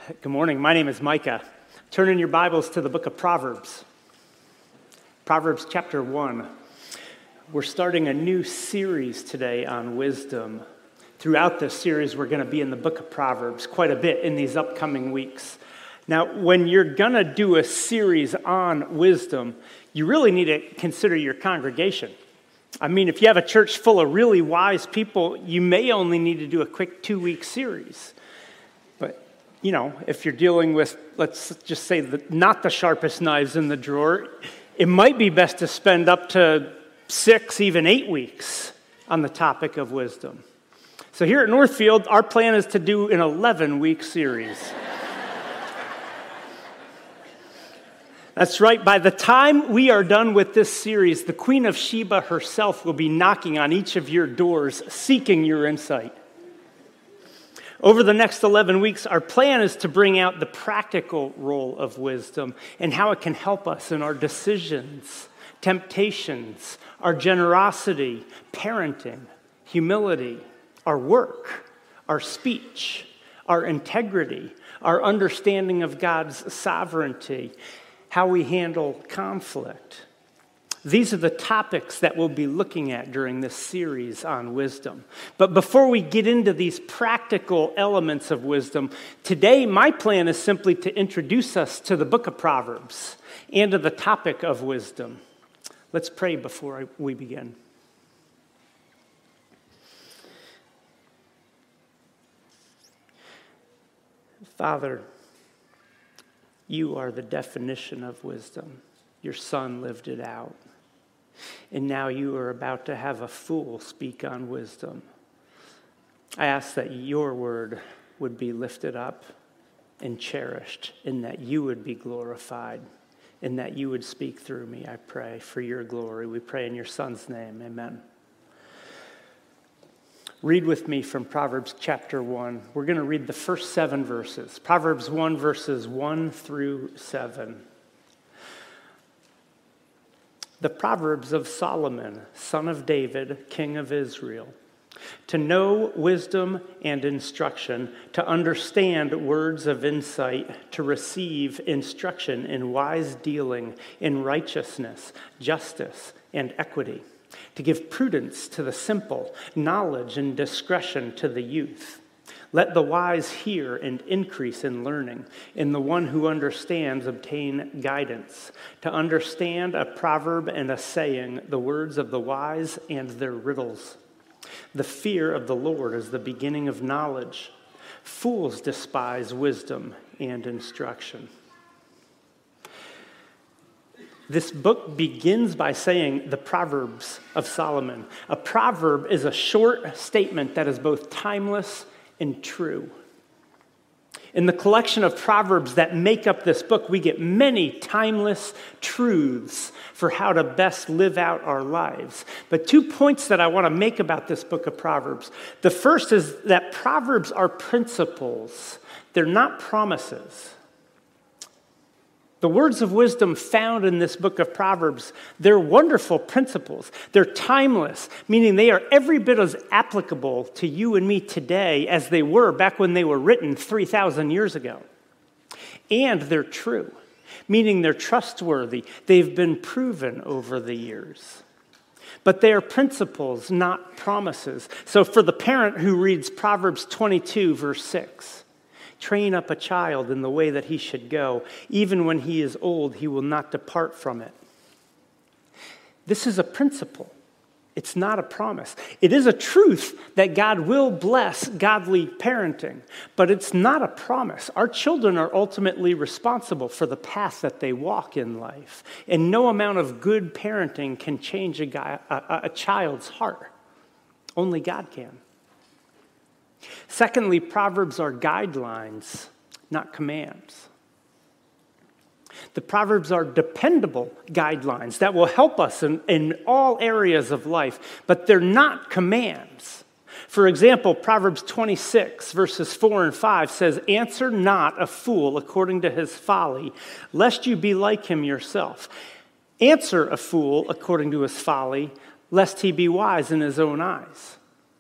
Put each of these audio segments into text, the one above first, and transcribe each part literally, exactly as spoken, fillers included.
Good morning. My name is Micah. Turn in your Bibles to the book of Proverbs. Proverbs chapter one. We're starting a new series today on wisdom. Throughout this series, we're going to be in the book of Proverbs quite a bit in these upcoming weeks. Now, when you're going to do a series on wisdom, you really need to consider your congregation. I mean, if you have a church full of really wise people, you may only need to do a quick two-week series. But, you know, if you're dealing with, let's just say, the, not the sharpest knives in the drawer, it might be best to spend up to six, even eight weeks on the topic of wisdom. So here at Northfield, our plan is to do an eleven-week series. That's right. By the time we are done with this series, the Queen of Sheba herself will be knocking on each of your doors, seeking your insight. Over the next eleven weeks, our plan is to bring out the practical role of wisdom and how it can help us in our decisions, temptations, our generosity, parenting, humility, our work, our speech, our integrity, our understanding of God's sovereignty, how we handle conflict. These are the topics that we'll be looking at during this series on wisdom. But before we get into these practical elements of wisdom, today my plan is simply to introduce us to the book of Proverbs and to the topic of wisdom. Let's pray before we begin. Father, you are the definition of wisdom. Your Son lived it out. And now you are about to have a fool speak on wisdom. I ask that your word would be lifted up and cherished, and that you would be glorified, and that you would speak through me, I pray, for your glory. We pray in your Son's name. Amen. Read with me from Proverbs chapter one. We're going to read the first seven verses. Proverbs one, verses one through seven. The Proverbs of Solomon, son of David, king of Israel. To know wisdom and instruction, to understand words of insight, to receive instruction in wise dealing, in righteousness, justice, and equity. To give prudence to the simple, knowledge and discretion to the youth. Let the wise hear and increase in learning. In the one who understands, obtain guidance. To understand a proverb and a saying, the words of the wise and their riddles. The fear of the Lord is the beginning of knowledge. Fools despise wisdom and instruction. This book begins by saying the Proverbs of Solomon. A proverb is a short statement that is both timeless and true. In the collection of proverbs that make up this book, we get many timeless truths for how to best live out our lives. But two points that I want to make about this book of Proverbs. The first is that Proverbs are principles. They're not promises. The words of wisdom found in this book of Proverbs, they're wonderful principles. They're timeless, meaning they are every bit as applicable to you and me today as they were back when they were written three thousand years ago. And they're true, meaning they're trustworthy. They've been proven over the years. But they are principles, not promises. So for the parent who reads Proverbs twenty-two, verse six, train up a child in the way that he should go. Even when he is old, he will not depart from it. This is a principle. It's not a promise. It is a truth that God will bless godly parenting, but it's not a promise. Our children are ultimately responsible for the path that they walk in life, and no amount of good parenting can change a, guy, a, a child's heart. Only God can. Secondly, Proverbs are guidelines, not commands. The Proverbs are dependable guidelines that will help us in, in all areas of life, but they're not commands. For example, Proverbs twenty-six, verses four and five says, "Answer not a fool according to his folly, lest you be like him yourself. Answer a fool according to his folly, lest he be wise in his own eyes."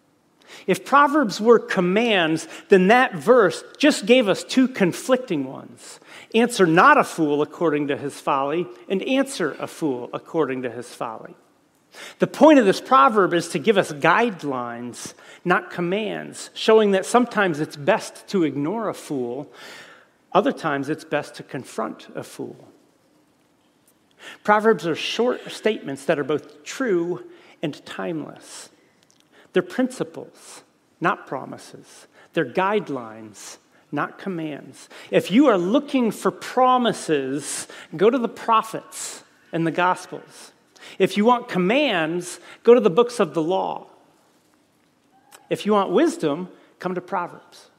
If Proverbs were commands, then that verse just gave us two conflicting ones. Answer not a fool according to his folly, and answer a fool according to his folly. The point of this proverb is to give us guidelines, not commands, showing that sometimes it's best to ignore a fool, other times it's best to confront a fool. Proverbs are short statements that are both true and timeless. They're principles, not promises. They're guidelines, not commands. If you are looking for promises, go to the prophets and the Gospels. If you want commands, go to the books of the law. If you want wisdom, come to Proverbs.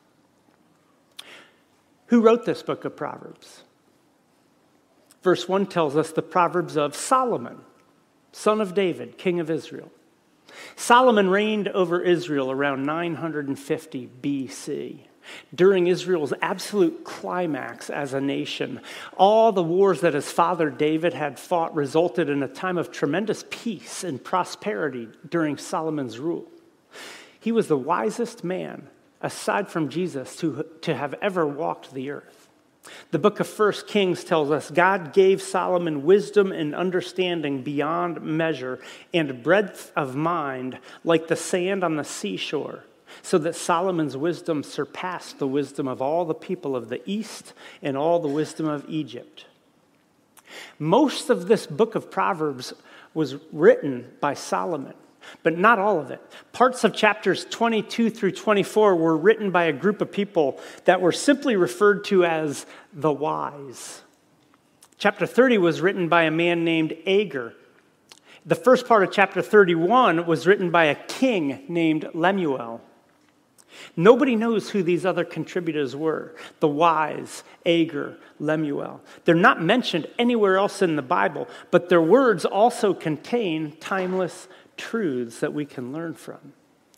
Who wrote this book of Proverbs? Verse one tells us the Proverbs of Solomon, son of David, king of Israel. Solomon reigned over Israel around nine hundred fifty B C. During Israel's absolute climax as a nation, all the wars that his father David had fought resulted in a time of tremendous peace and prosperity during Solomon's rule. He was the wisest man, aside from Jesus, to, to have ever walked the earth. The book of First Kings tells us God gave Solomon wisdom and understanding beyond measure and breadth of mind like the sand on the seashore, so that Solomon's wisdom surpassed the wisdom of all the people of the East and all the wisdom of Egypt. Most of this book of Proverbs was written by Solomon, but not all of it. Parts of chapters twenty-two through twenty-four were written by a group of people that were simply referred to as the wise. Chapter thirty was written by a man named Agur. The first part of chapter thirty-one was written by a king named Lemuel. Nobody knows who these other contributors were, the wise, Agur, Lemuel. They're not mentioned anywhere else in the Bible, but their words also contain timeless truths that we can learn from.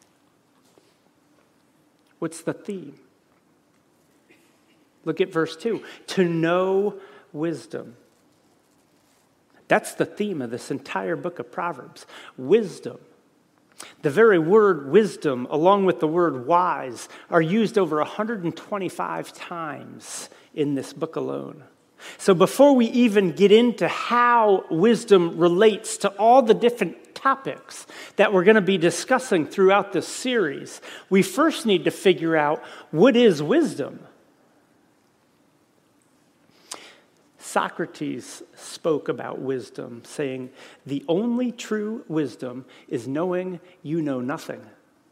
What's the theme? Look at verse two. To know wisdom. That's the theme of this entire book of Proverbs. Wisdom. The very word wisdom, along with the word wise, are used over one hundred twenty-five times in this book alone. So before we even get into how wisdom relates to all the different topics that we're going to be discussing throughout this series, we first need to figure out what is wisdom. Socrates spoke about wisdom, saying, "The only true wisdom is knowing you know nothing."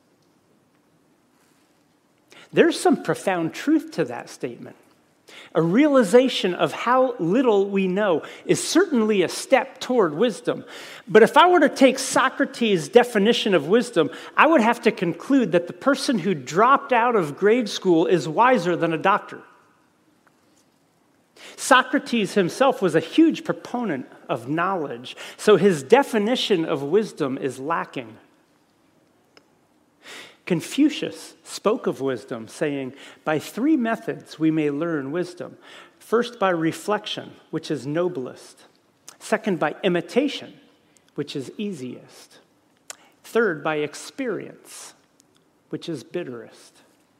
There's some profound truth to that statement. A realization of how little we know is certainly a step toward wisdom. But if I were to take Socrates' definition of wisdom, I would have to conclude that the person who dropped out of grade school is wiser than a doctor. Socrates himself was a huge proponent of knowledge, so his definition of wisdom is lacking. Confucius spoke of wisdom, saying, "By three methods we may learn wisdom. First, by reflection, which is noblest. Second, by imitation, which is easiest. Third, by experience, which is bitterest."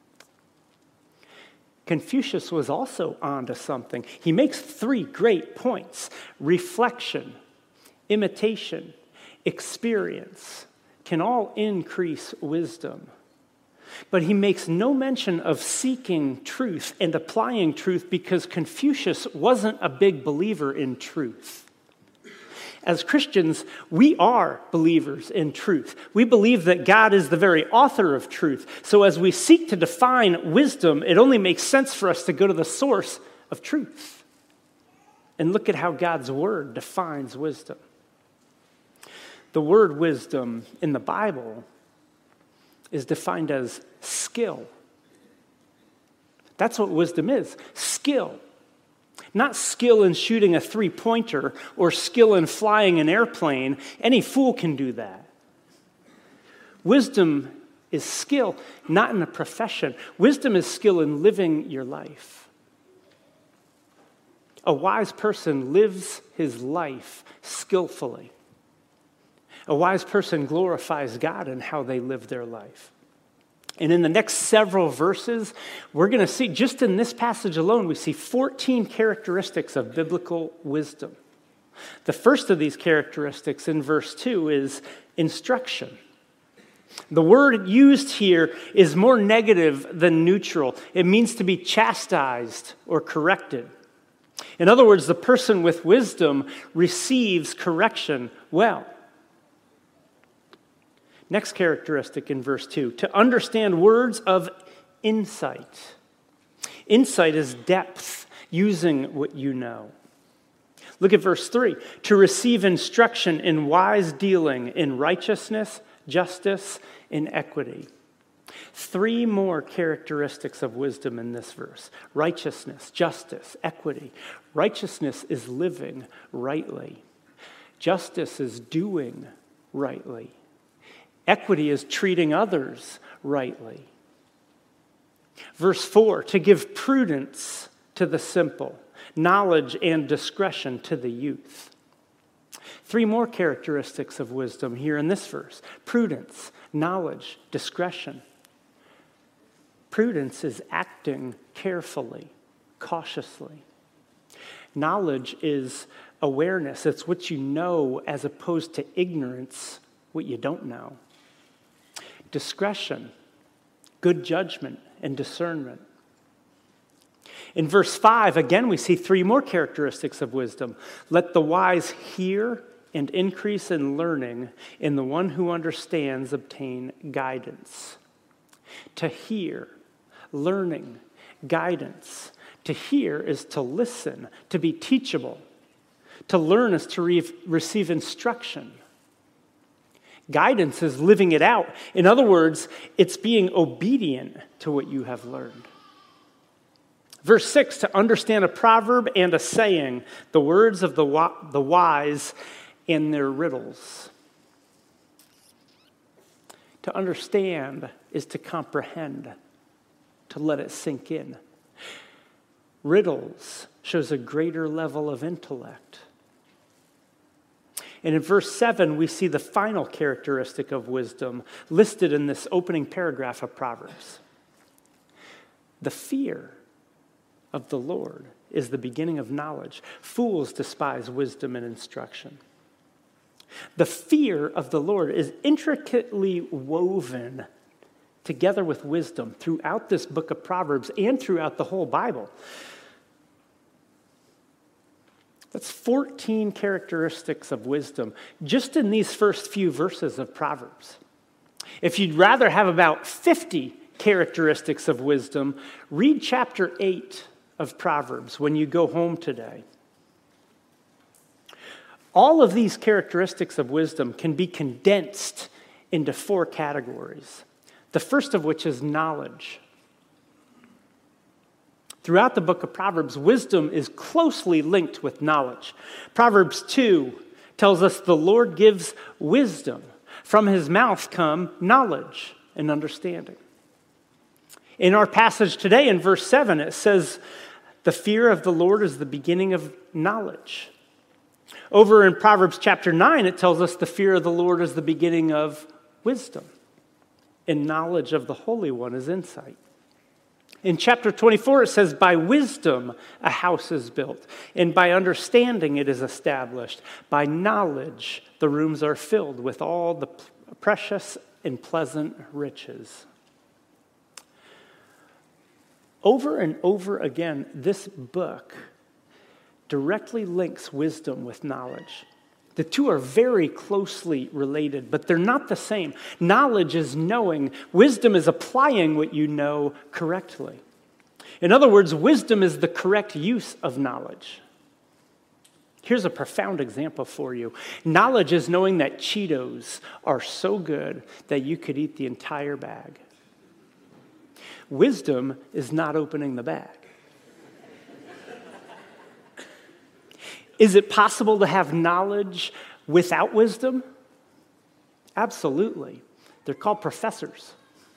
Confucius was also onto something. He makes three great points: reflection, imitation, experience can all increase wisdom. But he makes no mention of seeking truth and applying truth because Confucius wasn't a big believer in truth. As Christians, we are believers in truth. We believe that God is the very author of truth. So as we seek to define wisdom, it only makes sense for us to go to the source of truth and look at how God's word defines wisdom. The word wisdom in the Bible is defined as skill. That's what wisdom is, skill. Not skill in shooting a three-pointer or skill in flying an airplane. Any fool can do that. Wisdom is skill, not in a profession. Wisdom is skill in living your life. A wise person lives his life skillfully. A wise person glorifies God in how they live their life. And in the next several verses, we're going to see, just in this passage alone, we see fourteen characteristics of biblical wisdom. The first of these characteristics in verse two is instruction. The word used here is more negative than neutral. It means to be chastised or corrected. In other words, the person with wisdom receives correction well. Next characteristic in verse two, to understand words of insight. Insight is depth, using what you know. Look at verse three, to receive instruction in wise dealing, in righteousness, justice, and equity. Three more characteristics of wisdom in this verse. Righteousness, justice, equity. Righteousness is living rightly. Justice is doing rightly. Equity is treating others rightly. Verse four, to give prudence to the simple, knowledge and discretion to the youth. Three more characteristics of wisdom here in this verse. Prudence, knowledge, discretion. Prudence is acting carefully, cautiously. Knowledge is awareness. It's what you know as opposed to ignorance, what you don't know. Discretion, good judgment and discernment. In verse five, again, we see three more characteristics of wisdom. Let the wise hear and increase in learning, and the one who understands obtain guidance. To hear, learning, guidance. To hear is to listen, to be teachable. To learn is to re- receive instruction. Guidance is living it out. In other words, it's being obedient to what you have learned. Verse six, to understand a proverb and a saying, the words of the, wa- the wise and their riddles. To understand is to comprehend, to let it sink in. Riddles shows a greater level of intellect. And in verse seven, we see the final characteristic of wisdom listed in this opening paragraph of Proverbs. The fear of the Lord is the beginning of knowledge. Fools despise wisdom and instruction. The fear of the Lord is intricately woven together with wisdom throughout this book of Proverbs and throughout the whole Bible. That's fourteen characteristics of wisdom just in these first few verses of Proverbs. If you'd rather have about fifty characteristics of wisdom, read chapter eight of Proverbs when you go home today. All of these characteristics of wisdom can be condensed into four categories. The first of which is knowledge. Throughout the book of Proverbs, wisdom is closely linked with knowledge. Proverbs two tells us the Lord gives wisdom. From his mouth come knowledge and understanding. In our passage today, in verse seven, it says, the fear of the Lord is the beginning of knowledge. Over in Proverbs chapter nine, it tells us the fear of the Lord is the beginning of wisdom. And knowledge of the Holy One is insight. In chapter twenty-four, it says, by wisdom a house is built, and by understanding it is established. By knowledge the rooms are filled with all the precious and pleasant riches. Over and over again, this book directly links wisdom with knowledge. The two are very closely related, but they're not the same. Knowledge is knowing. Wisdom is applying what you know correctly. In other words, wisdom is the correct use of knowledge. Here's a profound example for you. Knowledge is knowing that Cheetos are so good that you could eat the entire bag. Wisdom is not opening the bag. Is it possible to have knowledge without wisdom? Absolutely. They're called professors.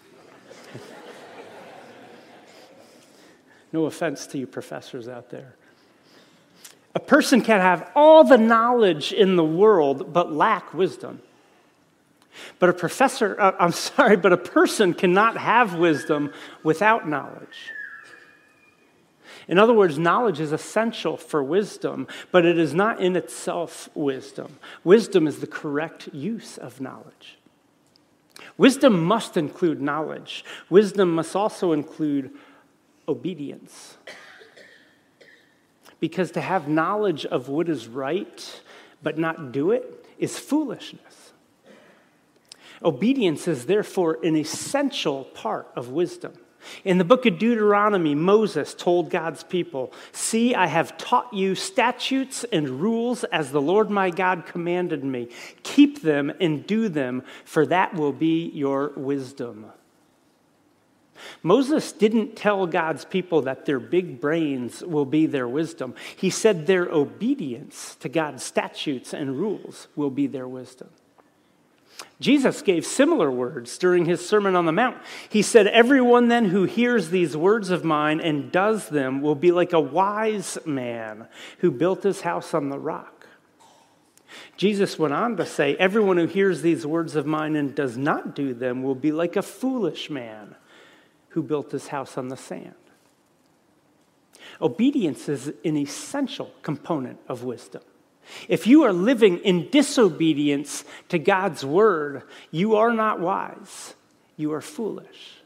No offense to you professors out there. A person can have all the knowledge in the world but lack wisdom. But a professor, uh, I'm sorry, but a person cannot have wisdom without knowledge. In other words, knowledge is essential for wisdom, but it is not in itself wisdom. Wisdom is the correct use of knowledge. Wisdom must include knowledge. Wisdom must also include obedience. Because to have knowledge of what is right but not do it is foolishness. Obedience is therefore an essential part of wisdom. In the book of Deuteronomy, Moses told God's people, "See, I have taught you statutes and rules as the Lord my God commanded me. Keep them and do them, for that will be your wisdom." Moses didn't tell God's people that their big brains will be their wisdom. He said their obedience to God's statutes and rules will be their wisdom. Jesus gave similar words during his Sermon on the Mount. He said, "Everyone then who hears these words of mine and does them will be like a wise man who built his house on the rock." Jesus went on to say, "Everyone who hears these words of mine and does not do them will be like a foolish man who built his house on the sand." Obedience is an essential component of wisdom. If you are living in disobedience to God's word, you are not wise. You are foolish.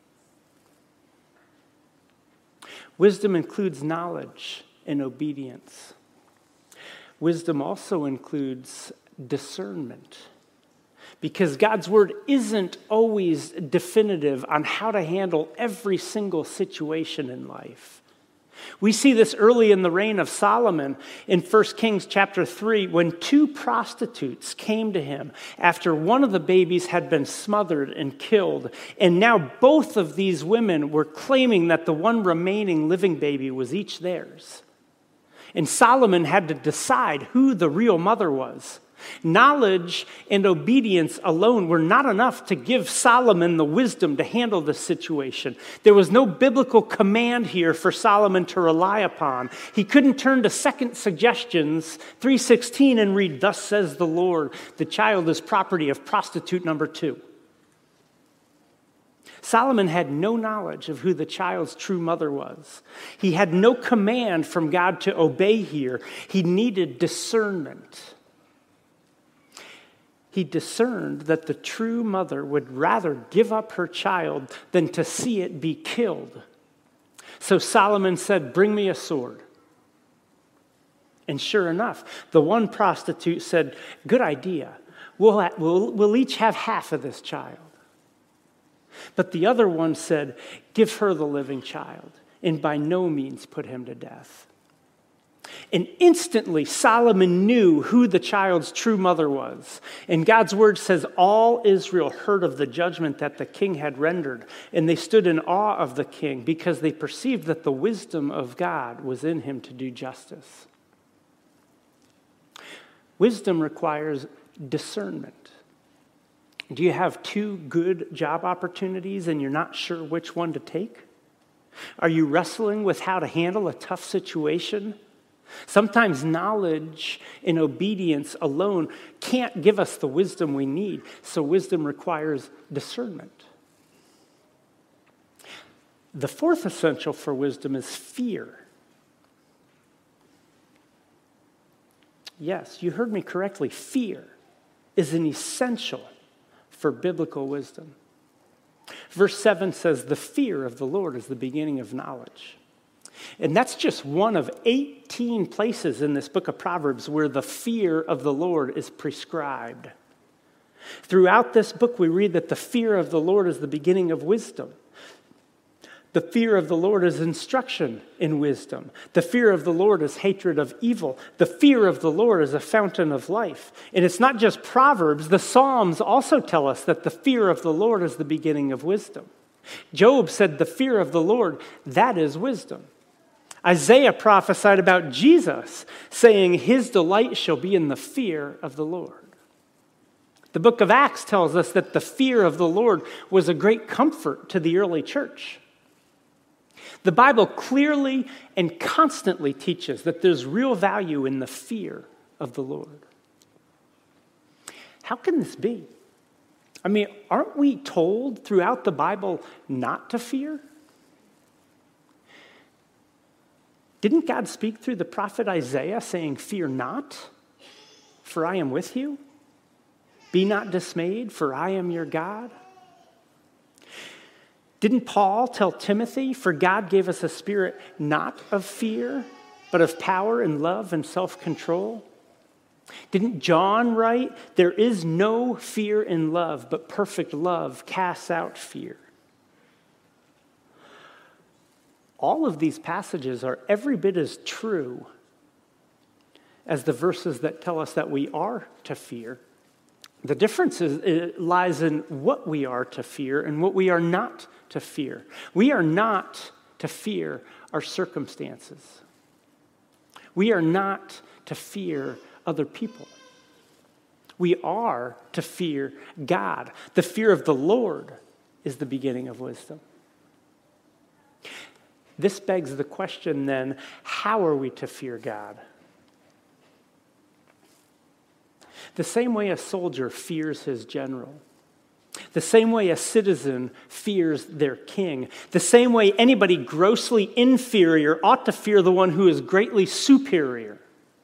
Wisdom includes knowledge and obedience. Wisdom also includes discernment, because God's word isn't always definitive on how to handle every single situation in life. We see this early in the reign of Solomon in First Kings chapter three, when two prostitutes came to him after one of the babies had been smothered and killed. And now both of these women were claiming that the one remaining living baby was each theirs. And Solomon had to decide who the real mother was. Knowledge and obedience alone were not enough to give Solomon the wisdom to handle the situation. There was no biblical command here for Solomon to rely upon. He couldn't turn to second suggestions, three sixteen, and read, "Thus says the Lord, the child is property of prostitute number two." Solomon had no knowledge of who the child's true mother was. He had no command from God to obey here. He needed discernment. He discerned that the true mother would rather give up her child than to see it be killed. So Solomon said, "Bring me a sword." And sure enough, the one prostitute said, "Good idea. We'll, we'll, we'll each have half of this child." But the other one said, "Give her the living child, and by no means put him to death." And instantly Solomon knew who the child's true mother was. And God's word says all Israel heard of the judgment that the king had rendered, and they stood in awe of the king because they perceived that the wisdom of God was in him to do justice. Wisdom requires discernment. Do you have two good job opportunities and you're not sure which one to take? Are you wrestling with how to handle a tough situation? Sometimes knowledge and obedience alone can't give us the wisdom we need, so wisdom requires discernment. The fourth essential for wisdom is fear. Yes, you heard me correctly. Fear is an essential for biblical wisdom. Verse seven says, "The fear of the Lord is the beginning of knowledge." And that's just one of eighteen places in this book of Proverbs where the fear of the Lord is prescribed. Throughout this book, we read that the fear of the Lord is the beginning of wisdom. The fear of the Lord is instruction in wisdom. The fear of the Lord is hatred of evil. The fear of the Lord is a fountain of life. And it's not just Proverbs. The Psalms also tell us that the fear of the Lord is the beginning of wisdom. Job said the fear of the Lord, that is wisdom. Isaiah prophesied about Jesus, saying his delight shall be in the fear of the Lord. The book of Acts tells us that the fear of the Lord was a great comfort to the early church. The Bible clearly and constantly teaches that there's real value in the fear of the Lord. How can this be? I mean, aren't we told throughout the Bible not to fear? Didn't God speak through the prophet Isaiah saying, "Fear not, for I am with you. Be not dismayed, for I am your God"? Didn't Paul tell Timothy, "For God gave us a spirit not of fear, but of power and love and self-control"? Didn't John write, "There is no fear in love, but perfect love casts out fear"? All of these passages are every bit as true as the verses that tell us that we are to fear. The difference is, it lies in what we are to fear and what we are not to fear. We are not to fear our circumstances. We are not to fear other people. We are to fear God. The fear of the Lord is the beginning of wisdom. This begs the question then, how are we to fear God? The same way a soldier fears his general. The same way a citizen fears their king. The same way anybody grossly inferior ought to fear the one who is greatly superior.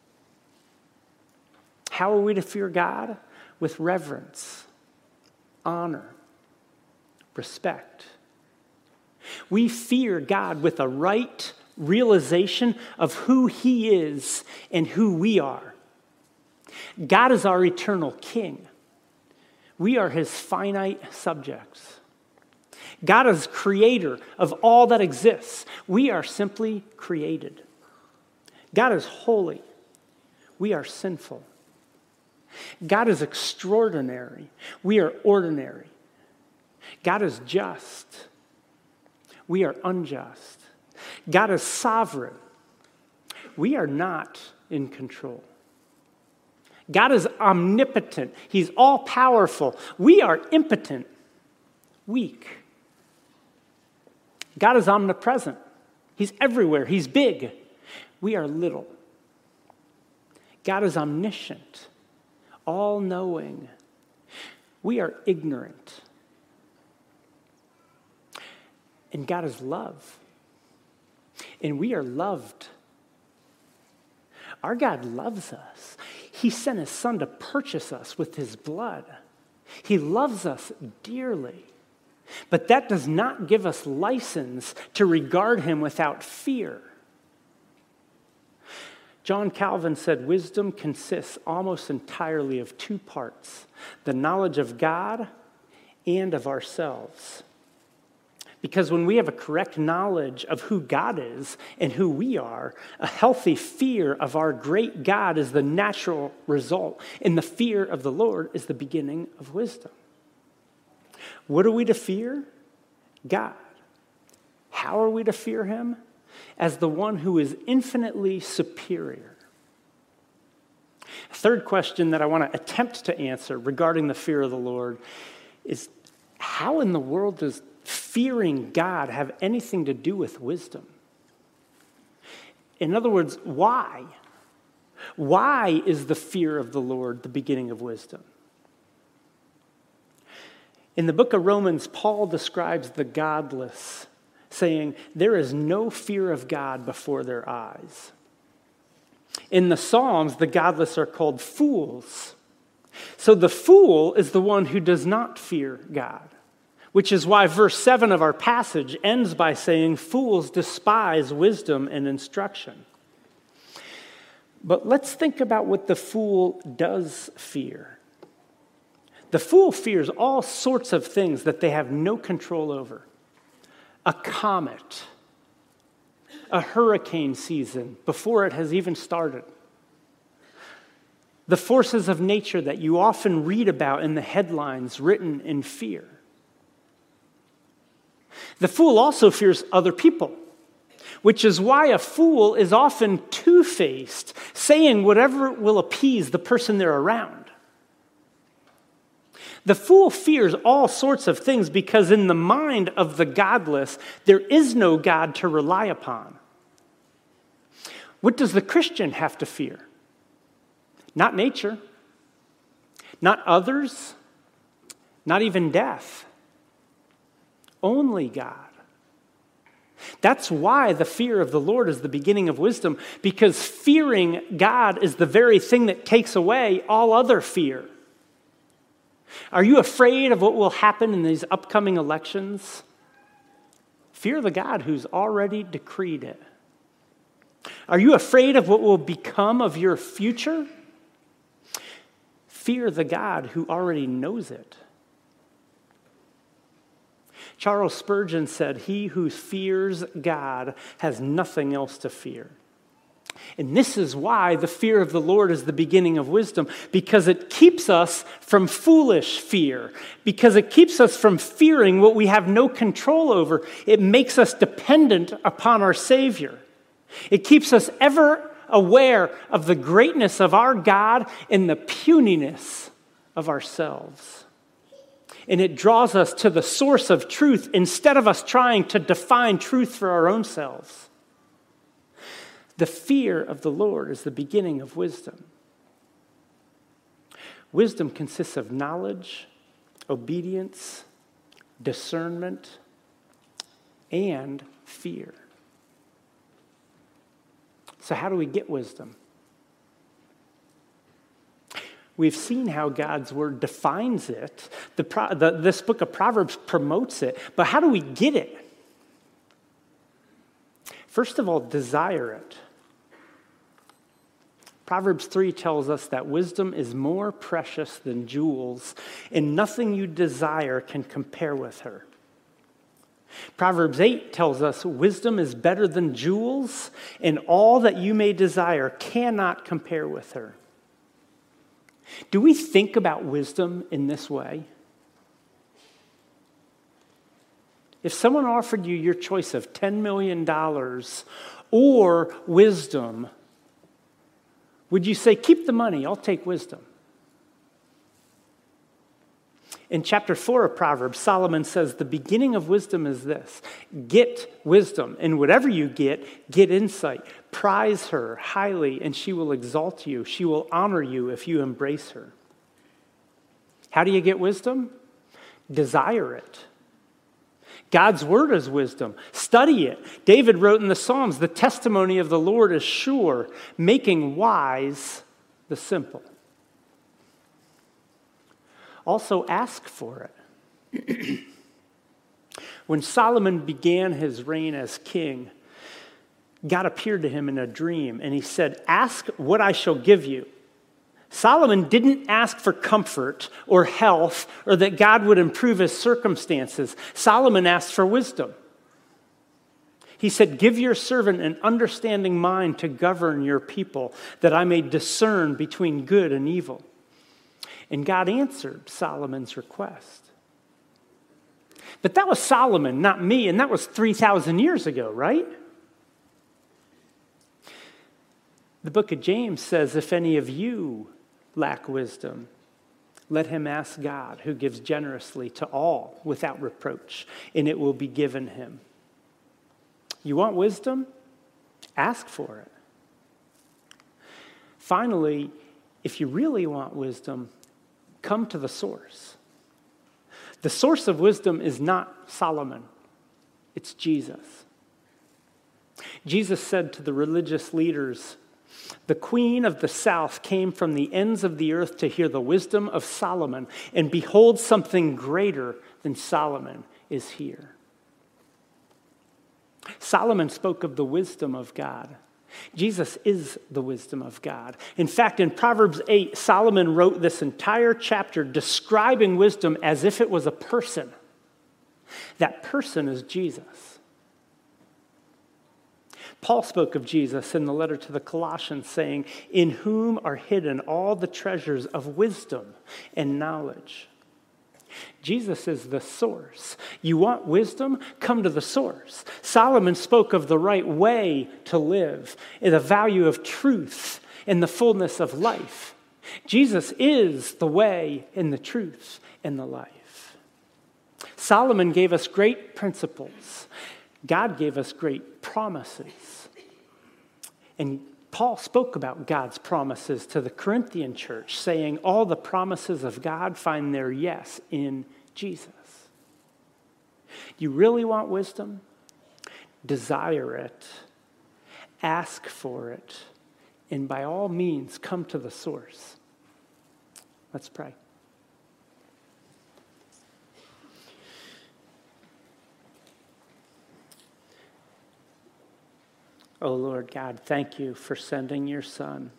How are we to fear God? With reverence, honor, respect. We fear God with a right realization of who He is and who we are. God is our eternal King. We are His finite subjects. God is creator of all that exists. We are simply created. God is holy. We are sinful. God is extraordinary. We are ordinary. God is just. We are unjust. God is sovereign. We are not in control. God is omnipotent. He's all-powerful. We are impotent, weak. God is omnipresent. He's everywhere. He's big. We are little. God is omniscient, all-knowing. We are ignorant. And God is love. And we are loved. Our God loves us. He sent His Son to purchase us with His blood. He loves us dearly. But that does not give us license to regard Him without fear. John Calvin said, "Wisdom consists almost entirely of two parts, the knowledge of God and of ourselves." Because when we have a correct knowledge of who God is and who we are, a healthy fear of our great God is the natural result. And the fear of the Lord is the beginning of wisdom. What are we to fear? God. How are we to fear Him? As the one who is infinitely superior. Third question that I want to attempt to answer regarding the fear of the Lord is, how in the world does fearing God have anything to do with wisdom? In other words, why? Why is the fear of the Lord the beginning of wisdom? In the book of Romans, Paul describes the godless, saying, there is no fear of God before their eyes. In the Psalms, the godless are called fools. So the fool is the one who does not fear God. Which is why verse seven of our passage ends by saying, fools despise wisdom and instruction. But let's think about what the fool does fear. The fool fears all sorts of things that they have no control over. A comet, a hurricane season before it has even started. The forces of nature that you often read about in the headlines written in fear. The fool also fears other people, which is why a fool is often two-faced, saying whatever will appease the person they're around. The fool fears all sorts of things because in the mind of the godless, there is no God to rely upon. What does the Christian have to fear? Not nature, not others, not even death. Only God. That's why the fear of the Lord is the beginning of wisdom, because fearing God is the very thing that takes away all other fear. Are you afraid of what will happen in these upcoming elections? Fear the God who's already decreed it. Are you afraid of what will become of your future? Fear the God who already knows it. Charles Spurgeon said, "He who fears God has nothing else to fear." And this is why the fear of the Lord is the beginning of wisdom, because it keeps us from foolish fear, because it keeps us from fearing what we have no control over. It makes us dependent upon our Savior. It keeps us ever aware of the greatness of our God and the puniness of ourselves. And it draws us to the source of truth instead of us trying to define truth for our own selves. The fear of the Lord is the beginning of wisdom. Wisdom consists of knowledge, obedience, discernment, and fear. So how do we get wisdom? We've seen how God's word defines it. The, the, this book of Proverbs promotes it. But how do we get it? First of all, desire it. Proverbs three tells us that wisdom is more precious than jewels, and nothing you desire can compare with her. Proverbs eight tells us wisdom is better than jewels, and all that you may desire cannot compare with her. Do we think about wisdom in this way? If someone offered you your choice of ten million dollars or wisdom, would you say, keep the money, I'll take wisdom? In chapter four of Proverbs, Solomon says the beginning of wisdom is this: get wisdom, and whatever you get, get insight. Prize her highly, and she will exalt you. She will honor you if you embrace her. How do you get wisdom? Desire it. God's word is wisdom. Study it. David wrote in the Psalms, the testimony of the Lord is sure, making wise the simple. Also ask for it. When Solomon began his reign as king, God appeared to him in a dream, and he said, ask what I shall give you. Solomon didn't ask for comfort or health or that God would improve his circumstances. Solomon asked for wisdom. He said, give your servant an understanding mind to govern your people, that I may discern between good and evil. And God answered Solomon's request. But that was Solomon, not me, and that was three thousand years ago, right? The book of James says, if any of you lack wisdom, let him ask God, who gives generously to all without reproach, and it will be given him. You want wisdom? Ask for it. Finally, if you really want wisdom, come to the source. The source of wisdom is not Solomon, it's Jesus. Jesus said to the religious leaders, the queen of the south came from the ends of the earth to hear the wisdom of Solomon, and behold, something greater than Solomon is here. Solomon spoke of the wisdom of God. Jesus is the wisdom of God. In fact, in Proverbs eight, Solomon wrote this entire chapter describing wisdom as if it was a person. That person is Jesus. Paul spoke of Jesus in the letter to the Colossians, saying, in whom are hidden all the treasures of wisdom and knowledge. Jesus is the source. You want wisdom? Come to the source. Solomon spoke of the right way to live, the value of truth, and the fullness of life. Jesus is the way and the truth and the life. Solomon gave us great principles. God gave us great promises. And Paul spoke about God's promises to the Corinthian church, saying all the promises of God find their yes in Jesus. You really want wisdom? Desire it. Ask for it. And by all means, come to the source. Let's pray. Oh Lord God, thank you for sending your Son,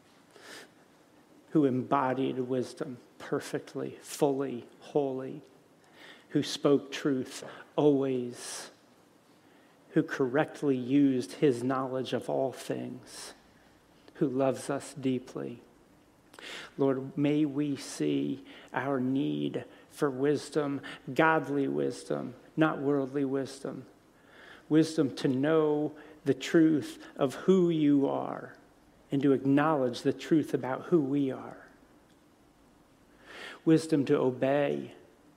who embodied wisdom perfectly, fully, wholly, who spoke truth always, who correctly used his knowledge of all things, who loves us deeply. Lord, may we see our need for wisdom, godly wisdom, not worldly wisdom. Wisdom to know the truth of who you are and to acknowledge the truth about who we are. Wisdom to obey.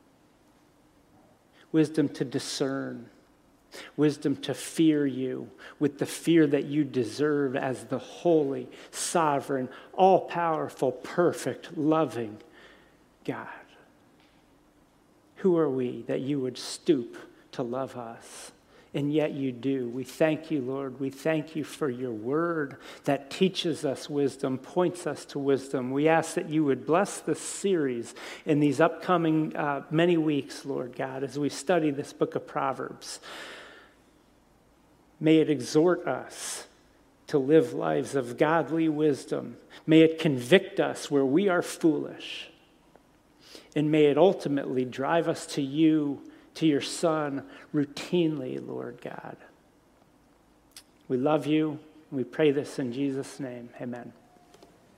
Wisdom to discern. Wisdom to fear you with the fear that you deserve as the holy, sovereign, all-powerful, perfect, loving God. Who are we that you would stoop to love us? And yet you do. We thank you, Lord. We thank you for your word that teaches us wisdom, points us to wisdom. We ask that you would bless this series in these upcoming uh, many weeks, Lord God, as we study this book of Proverbs. May it exhort us to live lives of godly wisdom. May it convict us where we are foolish. And may it ultimately drive us to you, to your Son, routinely, Lord God. We love you. We pray this in Jesus' name. Amen.